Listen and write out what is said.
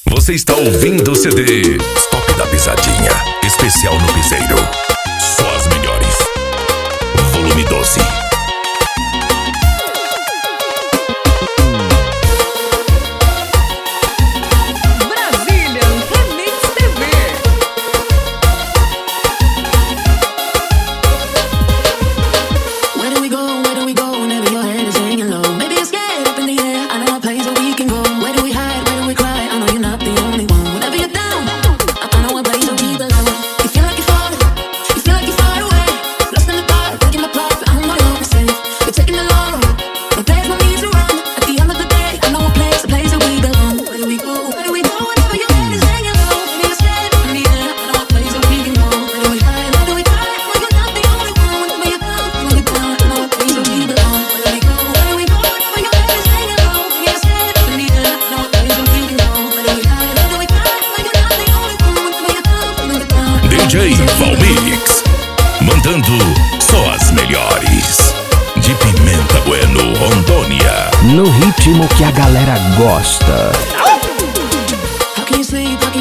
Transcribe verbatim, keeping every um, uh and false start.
Você está ouvindo o C D Stop da Pisadinha, especial no Piseiro. Só as melhores. Volume doze. D J Valmix, mandando só as melhores. De Pimenta Bueno, Rondônia. No ritmo que a galera gosta. How can you sleep? How can